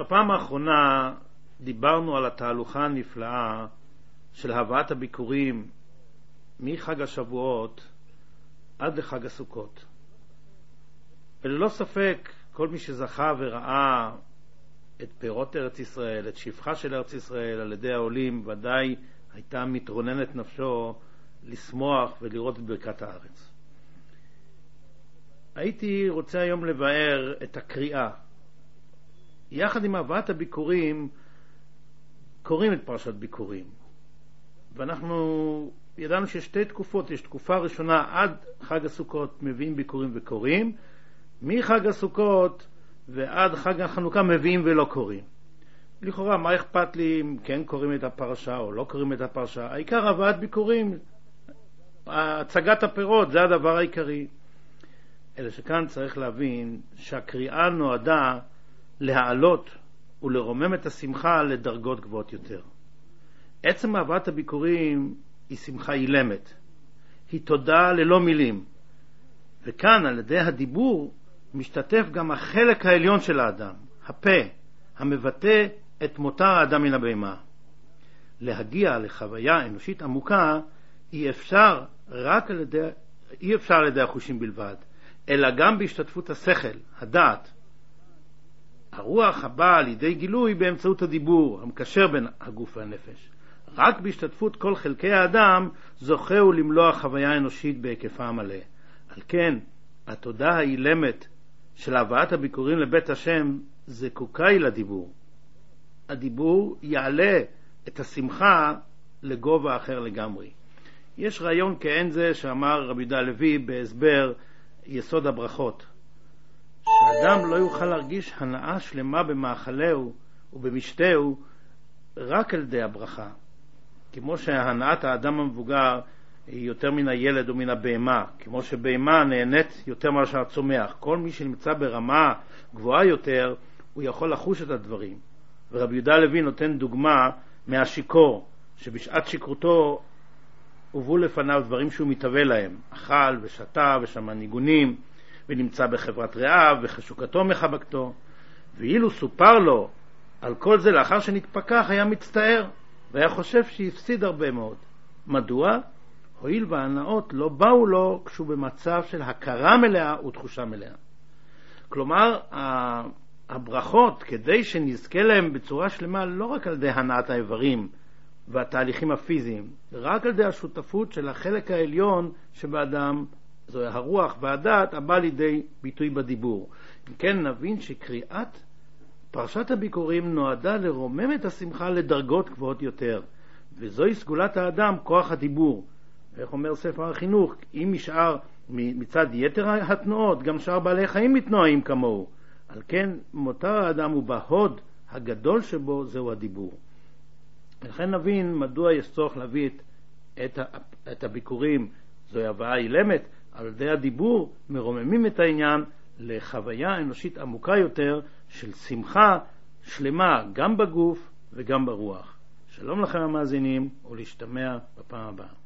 בפעם האחרונה דיברנו על התהלוכה הנפלאה של הבאת הביקורים מחג השבועות עד לחג הסוכות. וללא ספק כל מי שזכה וראה את פירות ארץ ישראל, את שפחה של ארץ ישראל על ידי העולים, ודאי הייתה מתרוננת נפשו לשמוח ולראות את ברכת הארץ. הייתי רוצה היום לבאר את הקריאה. יחד עם הבאת הביקורים קוראים את פרשת ביקורים, ואנחנו ידענו שיש שתי תקופות. יש תקופה ראשונה עד חג הסוכות מביאים ביקורים וקוראים, מחג הסוכות ועד חג החנוכה מביאים ולא קוראים. לכאורה מה אכפת לי אם כן קוראים את הפרשה או לא קוראים את הפרשה? העיקר הבאת ביקורים, הצגת הפירות, זה הדבר העיקרי. אלא שכאן צריך להבין שהקריאה נועדה להעלות ולרומם את השמחה לדרגות גבוהות יותר. עצם הבאת הביקורים היא שמחה אילמת, היא תודה ללא מילים, וכאן על ידי הדיבור משתתף גם החלק העליון של האדם, הפה, המבטא את מותר האדם מן הבהמה. להגיע לחוויה אנושית עמוקה אי אפשר על ידי החושים בלבד, אלא גם בהשתתפות השכל, הדעת. הרוח הבאה לידי גילוי באמצעות הדיבור, המקשר בין הגוף והנפש. רק בהשתתפות כל חלקי האדם זוכהו למלוא החוויה האנושית בהיקפה המלא. על כן, התודה האילמת של הבאת הביקורים לבית השם זקוקה היא לדיבור. הדיבור יעלה את השמחה לגובה אחר לגמרי. יש רעיון כאין זה שאמר רבי יהודה הלוי בהסבר יסוד הברכות, שאדם לא יוכל להרגיש הנאה שלמה במאכלהו ובמשתהו רק על ידי הברכה, כמו שהנאת האדם המבוגר היא יותר מן הילד ומן הבהמה, כמו שבהמה נהנית יותר מאשר הצומח. כל מי שנמצא ברמה גבוהה יותר הוא יכול לחוש את הדברים. ורבי יהודה הלוי נותן דוגמה מהשיקור, שבשעת שכרותו הובאו לפניו דברים שהוא מתהווה להם, אכל ושתה ושמע ניגונים, ונמצא בחברת רעיו וחשוקתו מחבקתו, ואילו סופר לו על כל זה לאחר שנתפכח היה מצטער והיה חושב שהפסיד הרבה מאוד. מדוע? הואיל וההנאות לא באו לו כשהוא במצב של הכרה מלאה ותחושה מלאה. כלומר, הברכות, כדי שנזכה להם בצורה שלמה, לא רק על ידי הנעת האיברים והתהליכים הפיזיים, רק על ידי השותפות של החלק העליון שבאדם, זו הרוח והדעת הבא לידי ביטוי בדיבור. אם כן, נבין שקריאת פרשת הביקורים נועדה לרומם את השמחה לדרגות גבוהות יותר, וזוהי סגולת האדם, כוח הדיבור. איך אומר ספר החינוך, אם נשאר מצד יתר התנועות, גם שאר בעלי חיים מתנועים כמוהו. על כן מותר האדם ובהוד הגדול שבו זהו הדיבור. ולכן נבין מדוע יש צורך להביא את הביקורים. זוהי הבאה אילמת, על ידי הדיבור מרוממים את העניין לחוויה אנושית עמוקה יותר של שמחה שלמה גם בגוף וגם ברוח. שלום לכם המאזינים, ולהשתמע בפעם הבאה.